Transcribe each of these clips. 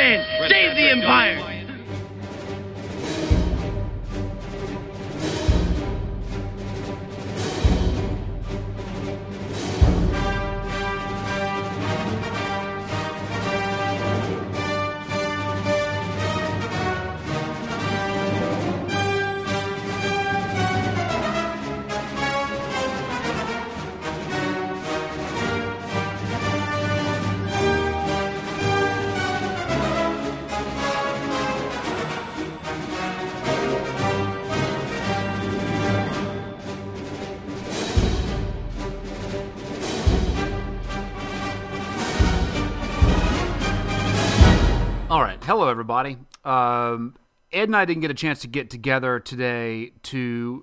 Ryan, save the Empire! All right. Hello, everybody. Ed and I didn't get a chance to get together today to...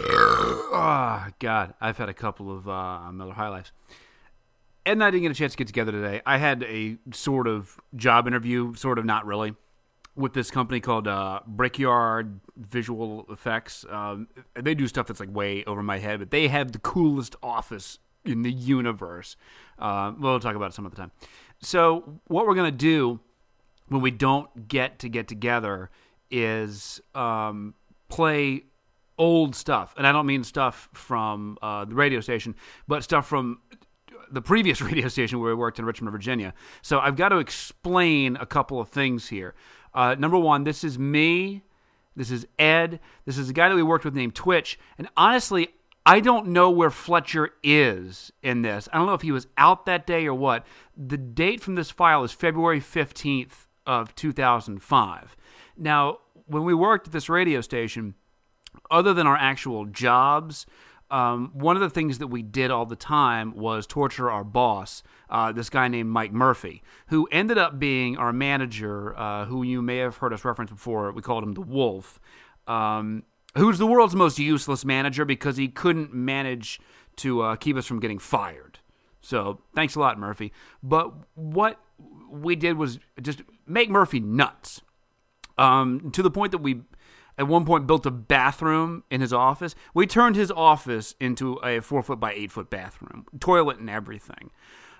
God, I've had a couple of Miller High Lifes. Ed and I didn't get a chance to get together today. I had a sort of job interview, sort of not really, with this company called Brickyard Visual Effects. They do stuff that's like way over my head, but they have the coolest office in the universe. We'll talk about it some other time. So what we're going to do when we don't get together is play old stuff. And I don't mean stuff from the radio station, but stuff from the previous radio station where we worked in Richmond, Virginia. So I've got to explain a couple of things here. Number one, this is me. This is Ed. This is a guy that we worked with named Twitch. And honestly, I don't know where Fletcher is in this. I don't know if he was out that day or what. The date from this file is February 15th of 2005. Now, when we worked at this radio station, other than our actual jobs, one of the things that we did all the time was torture our boss, this guy named Mike Murphy, who ended up being our manager, who you may have heard us reference before. We called him the Wolf, who's the world's most useless manager because he couldn't manage to keep us from getting fired. So thanks a lot, Murphy. But what we did was just make Murphy nuts, to the point that we at one point built a bathroom in his office. We turned his office into a 4-foot by 8-foot bathroom, toilet and everything.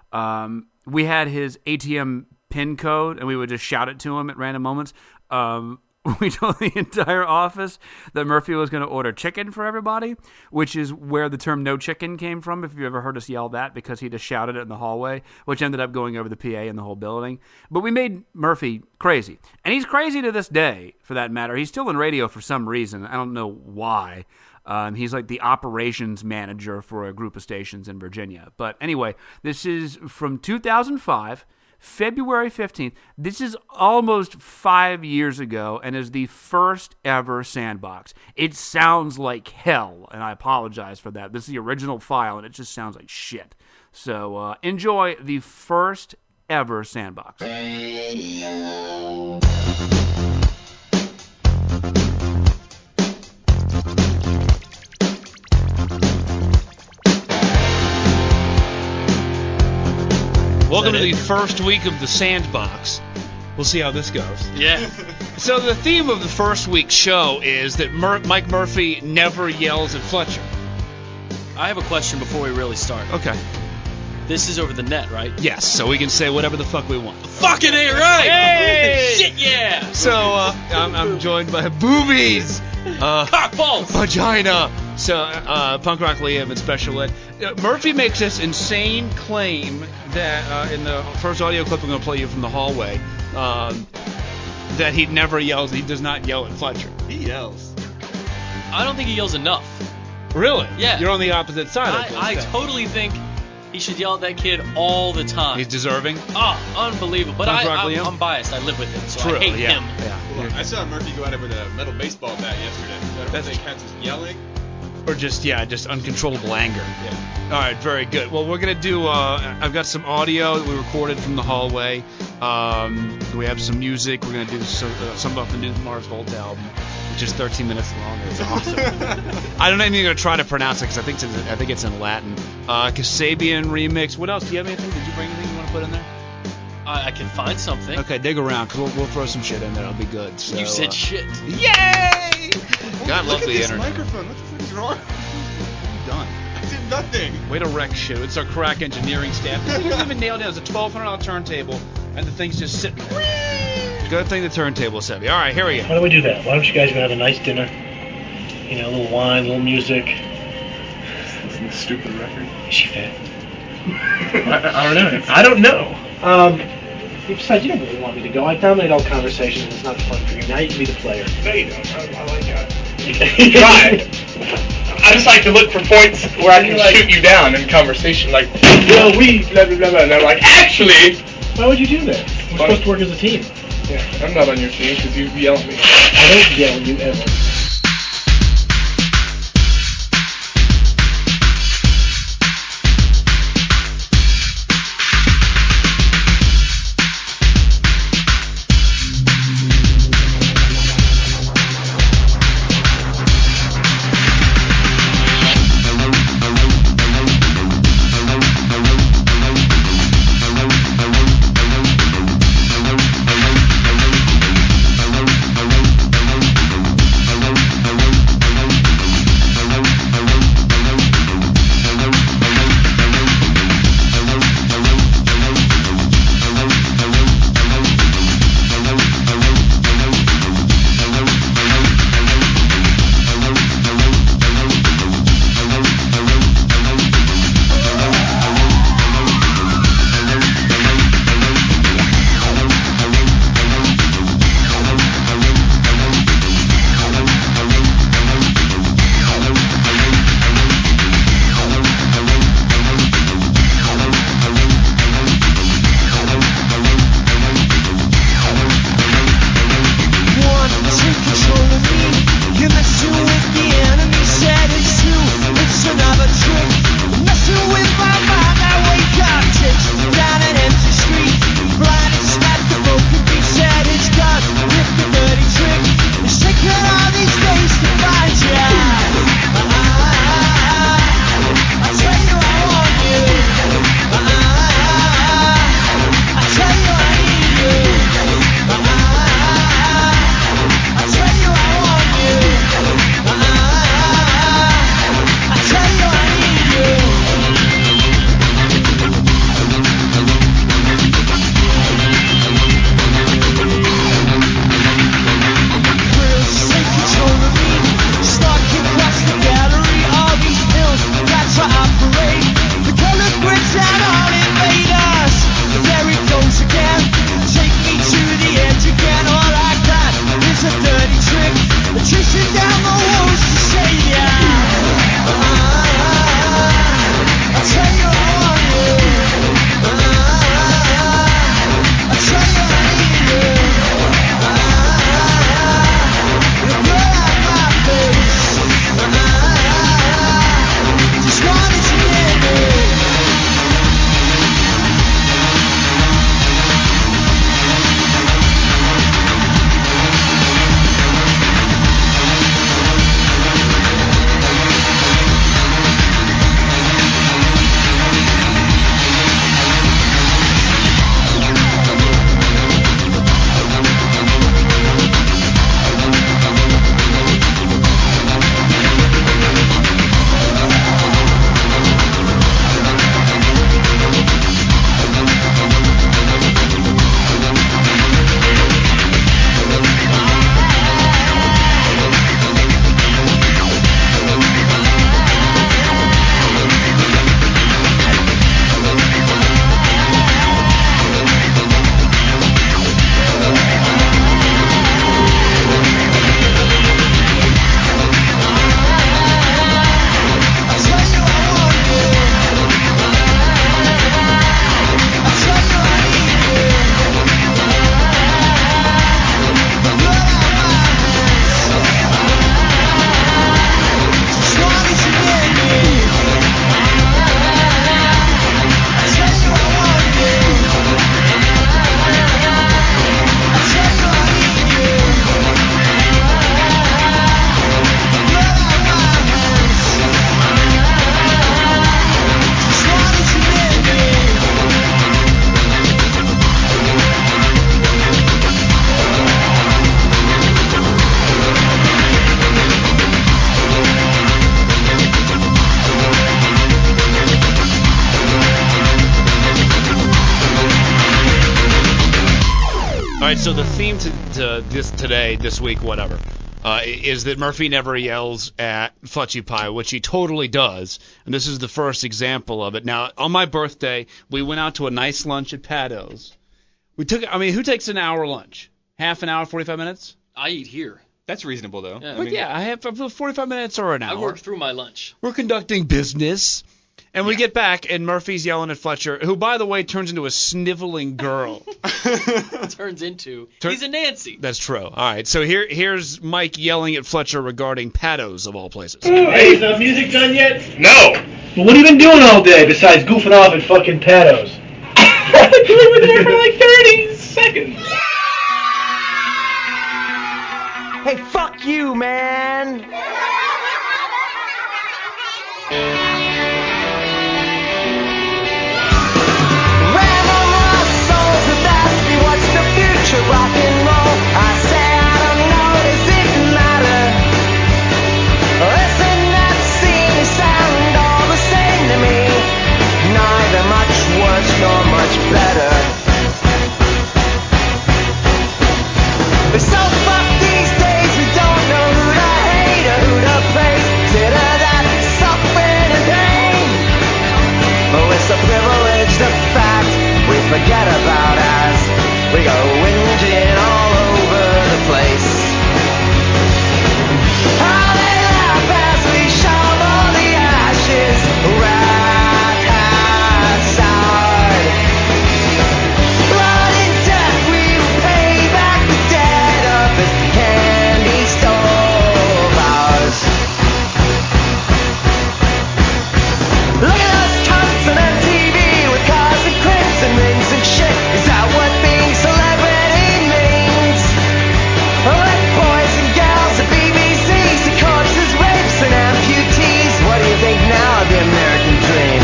We had his ATM PIN code, and we would just shout it to him at random moments. We told the entire office that Murphy was going to order chicken for everybody, which is where the term "no chicken" came from, if you ever heard us yell that, because he just shouted it in the hallway, which ended up going over the PA in the whole building. But we made Murphy crazy. And he's crazy to this day, for that matter. He's still in radio for some reason. I don't know why. He's like the operations manager for a group of stations in Virginia. But anyway, this is from 2005. February 15th. This is almost 5 years ago and is the first ever Sandbox. It sounds like hell, and I apologize for that. This is the original file, and it just sounds like shit. So enjoy the first ever Sandbox. Welcome to the first week of the Sandbox. We'll see how this goes. Yeah. So the theme of the first week's show is that Mike Murphy never yells at Fletcher. I have a question before we really start. Okay. This is over the net, right? Yes, so we can say whatever the fuck we want. Fucking A, right! Hey! Shit, yeah! So I'm joined by boobies, cockballs, vagina, Punk Rock Liam and Special Ed. Murphy makes this insane claim that in the first audio clip I'm going to play you from the hallway, that he never yells. He does not yell at Fletcher. He yells. I don't think he yells enough. Really? Yeah. You're on the opposite side of this. I totally think he should yell at that kid all the time. He's deserving? Oh, unbelievable. But I'm biased. I live with him, so True, I hate him. Yeah. I saw Murphy go at it with a metal baseball bat yesterday. I don't think counts as yelling. Or just uncontrollable anger. Yeah. All right, very good. Well, we're going to do, I've got some audio that we recorded from the hallway. We have some music. We're going to do some of the new Mars Volta album, which is 13 minutes long. It's awesome. I don't even going to try to pronounce it because I think it's in Latin. Kasabian remix. What else? Do you have anything? Did you bring anything you want to put in there? I can find something. Okay, dig around because we'll throw some shit in there. It'll be good. So, you said shit. Yay! God love the internet. Microphone. What the fuck is wrong? Done. I did nothing. Way to wreck shit. It's our crack engineering staff. We didn't even nail it down. It's a $1,200 turntable, and the thing's just sitting there. Good thing the turntable's heavy. All right, here we go. Why don't we do that? Why don't you guys go have a nice dinner? You know, a little wine, a little music. Listen to this stupid record. Is she fat? I don't know. Besides, you don't really want me to go. I dominate all conversations. It's not fun for you. Now you can be the player. No, you don't. I like that. Try. I just like to look for points where I can shoot you down in conversation. Like, well, we blah blah blah blah. And I'm like, actually. Why would you do that? We're supposed to work as a team. Yeah, I'm not on your team because you yell at me. I don't yell at you ever. right, so the theme to this week, whatever, is that Murphy never yells at Fletchy Pie, which he totally does, and this is the first example of it. Now, on my birthday, we went out to a nice lunch at Paddo's. Who takes an hour lunch? Half an hour, 45 minutes? I eat here. That's reasonable, though. Yeah, I have 45 minutes or an hour. I work through my lunch. We're conducting business. And we get back, and Murphy's yelling at Fletcher, who, by the way, turns into a sniveling girl. He's a Nancy. That's true. All right, so here's Mike yelling at Fletcher regarding Paddo's, of all places. Hey, is the music done yet? No. Well, what have you been doing all day besides goofing off at fucking Paddo's? We were there for like 30 seconds. Hey, fuck you, man! Rock and roll, I say I don't know, does it matter? Listen, that scene sound all the same to me. Neither much worse nor much better. So fuck these days, we don't know who to hate or who to praise. Consider that suffering and pain. Oh, it's a privilege, the fact we forget about as we go whinging all over the place. How they laugh as we shovel the ashes right outside. Blood and death, we will pay back the debt of this candy store of ours. Look at us cunts on MTV with cars and crimson rings and shit. Is that what being celebrity means? Let boys and girls at BBCs to corpses, rapes and amputees. What do you think now of the American dream?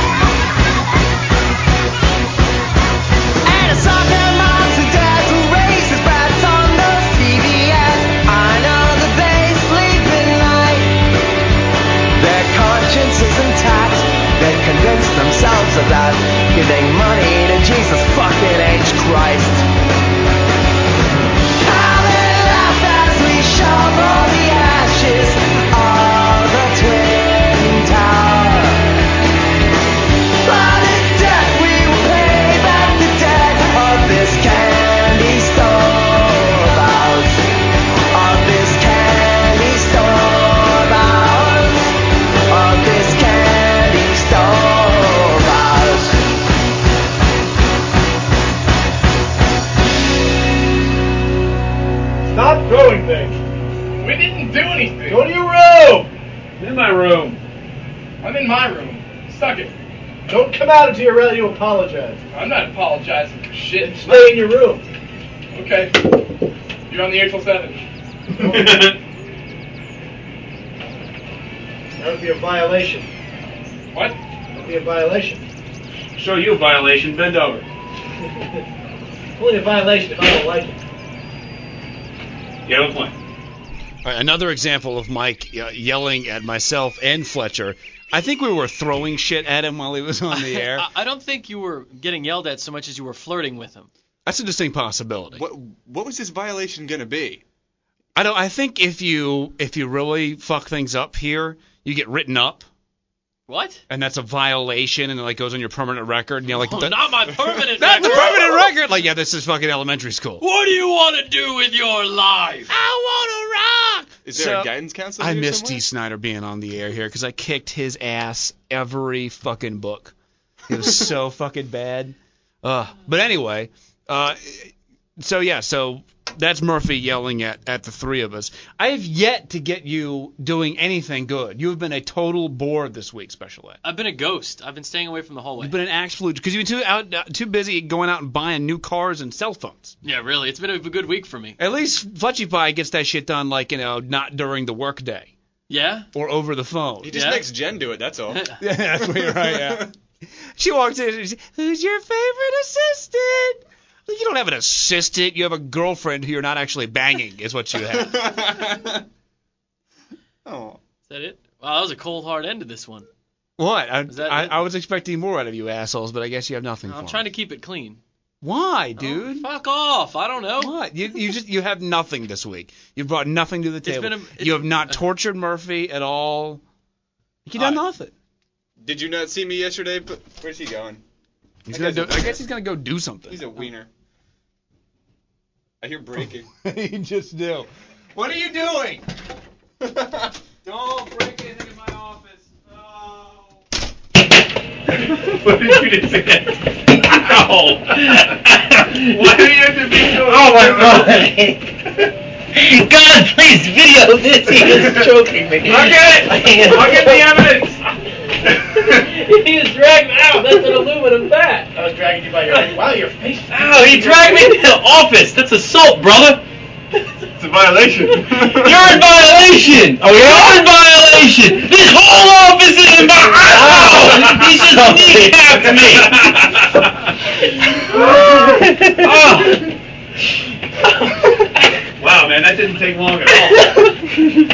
And a soccer moms and dads who raise his brats on those TV ads. I know that they sleep at night. Their conscience is intact. They've convinced themselves of that, giving money to Jesus fucking H. Christ. How they laugh as we shovel the ashes of the Twin Tower. Blood and death, we will pay back the debt of this candy store of ours. Of this candy store of ours. Of this candy store of ours. Stop throwing things. We didn't do anything. Go to your room. I'm in my room. I'm in my room. Suck it. Don't come out until you're ready to apologize. I'm not apologizing for shit. Stay in your room. Okay. You're on the 8 till 7. That would be a violation. What? That would be a violation. Show you a violation. Bend over. Only a violation if I don't like it. You have a plan. All right, another example of Mike yelling at myself and Fletcher. I think we were throwing shit at him while he was on the air. I don't think you were getting yelled at so much as you were flirting with him. That's a distinct possibility. What was this violation gonna be? I think if you really fuck things up here, you get written up. What? And that's a violation, and it like goes on your permanent record. And you're like, not my permanent not the record. permanent record. Like, yeah, this is fucking elementary school. What do you want to do with your life? I want to rock. Is there a guidance counselor? I here miss somewhere? Dee Snider being on the air here because I kicked his ass every fucking book. It was so fucking bad. But anyway, so that's Murphy yelling at the three of us. I have yet to get you doing anything good. You have been a total bore this week, Special Ed. I've been a ghost. I've been staying away from the hallway. You've been an absolute because you've been too busy going out and buying new cars and cell phones. Yeah, really. It's been a good week for me. At least Fletchy Pie gets that shit done, like, not during the workday. Yeah? Or over the phone. He just makes Jen do it, that's all. Yeah, that's what you're right, yeah. She walks in and she's, who's your favorite assistant? You don't have an assistant. You have a girlfriend who you're not actually banging, is what you have. Oh. Is that it? Wow, that was a cold, hard end to this one. What? Is that it? I was expecting more out of you assholes, but I guess you have nothing for I'm me. trying to keep it clean. Why, dude? Fuck off. I don't know. What? You have nothing this week. You brought nothing to the table. You have not tortured Murphy at all. You done nothing. Did you not see me yesterday? Where's he going? I guess he's gonna go do something. He's a wiener. I hear breaking. You just do. What are you doing? Don't break anything in my office. Oh. What did you just say? Ow! Why do you have to be so... Oh my God! God, please video this. He is choking me. Look at it! Look at the evidence! He was dragged out. That's an aluminum bat. I was dragging you by your face. Wow, your face. Ow, he dragged me to the office! That's assault, brother! It's a violation. You're in violation! Oh, you're in violation! This whole office is in violation! Oh, he just kneecapped me! Wow, man, that didn't take long at all.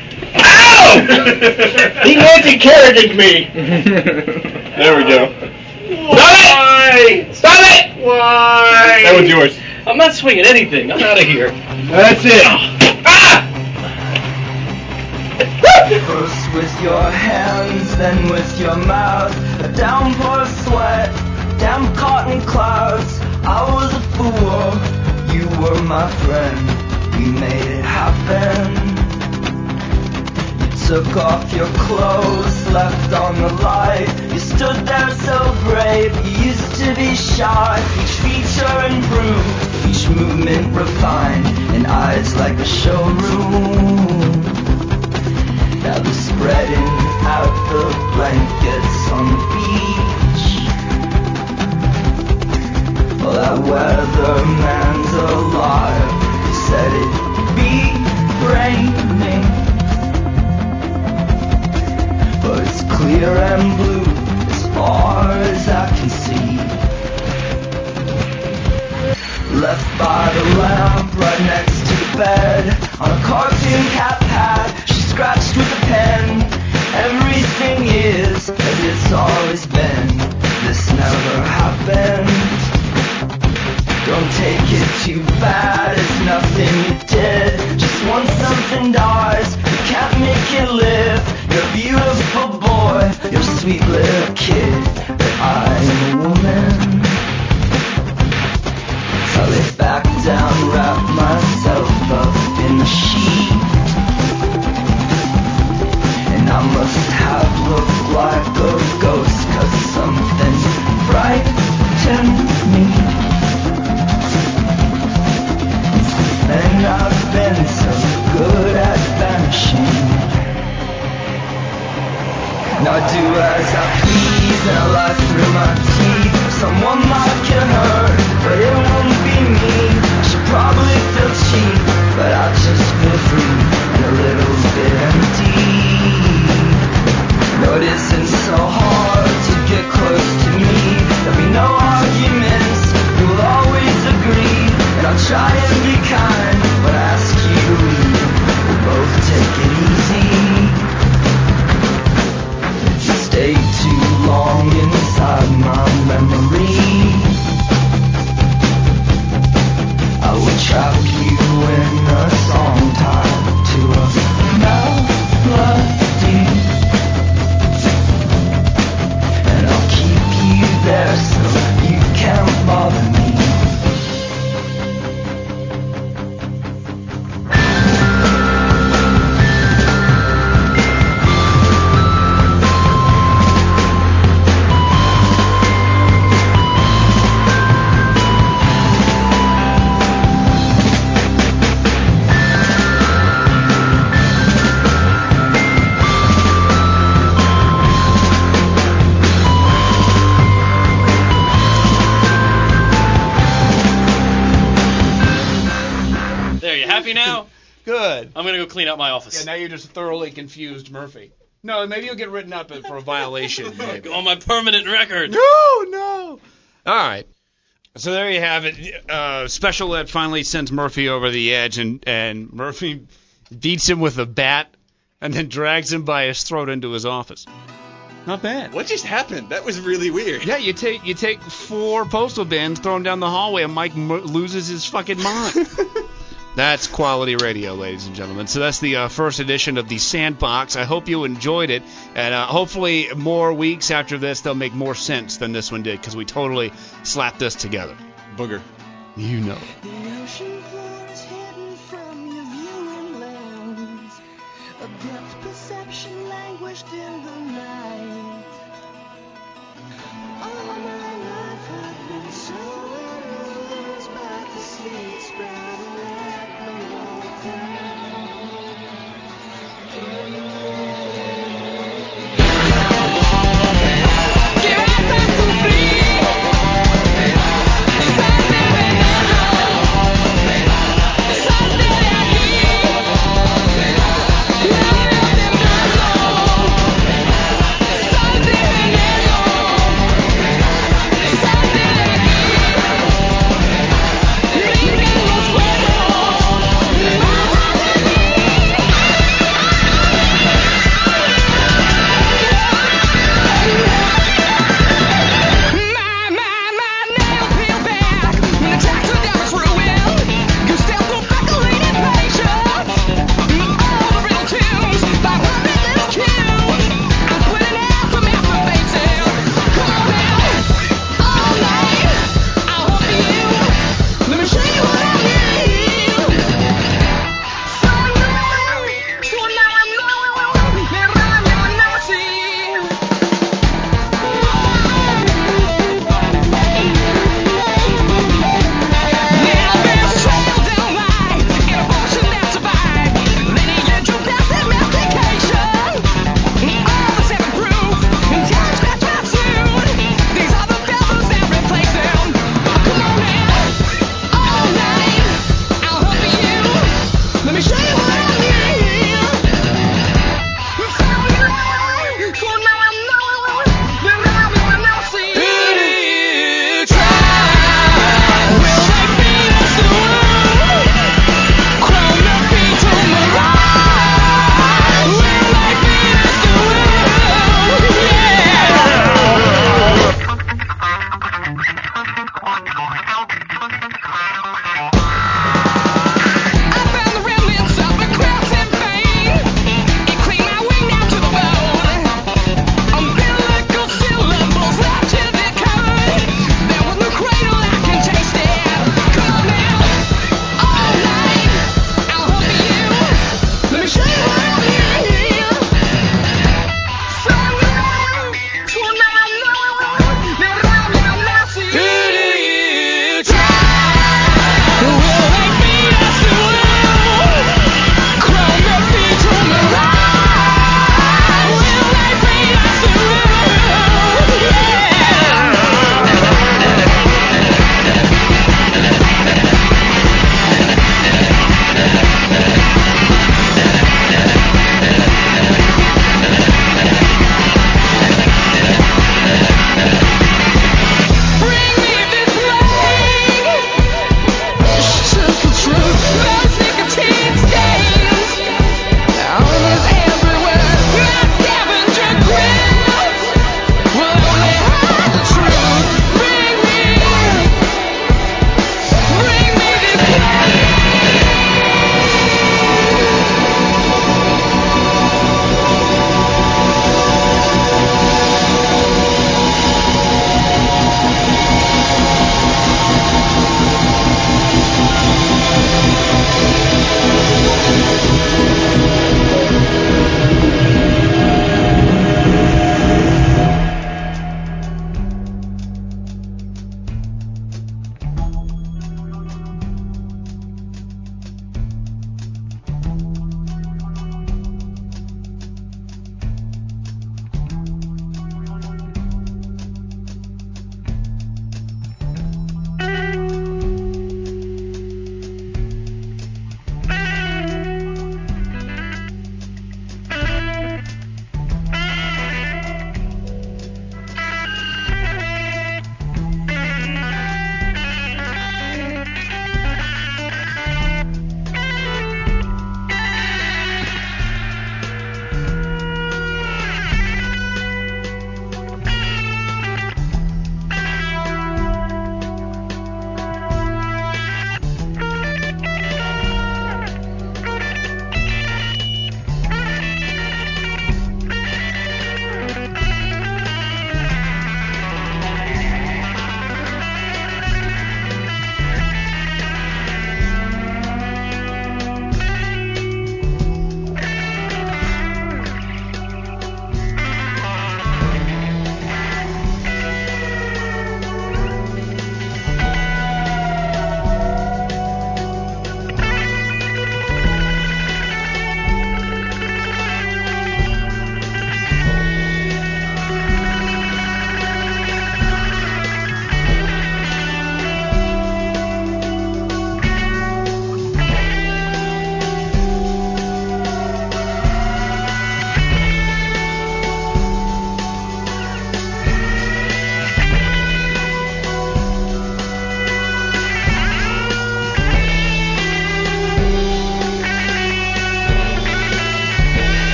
Ow! He anti-carroted me. There we go. Why? Stop it! Why? That was yours. I'm not swinging anything. I'm out of here. That's it. First with your hands, then with your mouth. A downpour of sweat, damp cotton clouds. I was a fool, you were my friend. We made it happen. You took off your clothes, left on the light. You stood there so brave, you used to be shy. Each feature improved, each movement refined, and eyes like a showroom. Now they're spreading out the blankets on the beach. Well, that weatherman's alive. He said it'd be raining, but it's clear and blue as far as I can see. Left by the lamp right next to the bed, on a cartoon cat pad, she scratched with a pen. Everything is as it's always been. This never happened. Don't take it too bad, it's nothing you did. Just once something dies, you can't make it live. You're a beautiful boy, you're a sweet little kid, but I am a woman. So I lay back down, wrap myself up in the sheet, and I must have looked like a ghost, 'cause something frightened me. And I've been so good at vanishing. Now I do as I please, and I lie through my teeth. Someone might get hurt, but it won't be me. She'll probably feel cheap, but I just feel free and a little bit empty. No, it isn't so hard to get close to me. There'll be no arguments, you'll always agree. And I'll try and be kind, but I ask you to leave. We'll both take it easy. If you stay too long inside my memory, I will trap you in a song tied to a melody, and I'll keep you there so you can't bother me. Now? Good. I'm going to go clean up my office. Yeah, now you're just thoroughly confused, Murphy. No, maybe you'll get written up for a violation. Maybe. On my permanent record. No. All right. So there you have it. Special Ed finally sends Murphy over the edge, and Murphy beats him with a bat and then drags him by his throat into his office. Not bad. What just happened? That was really weird. Yeah, you take 4 postal bins, throw them down the hallway, and Mike loses his fucking mind. That's quality radio, ladies and gentlemen. So that's the first edition of the Sandbox. I hope you enjoyed it, and hopefully more weeks after this they'll make more sense than this one did, because we totally slapped this together. Booger. You know. The ocean floor is hidden from your viewing lens. A depth perception languished in the night. All my life I've been so amused by the sea spreading at me all the time.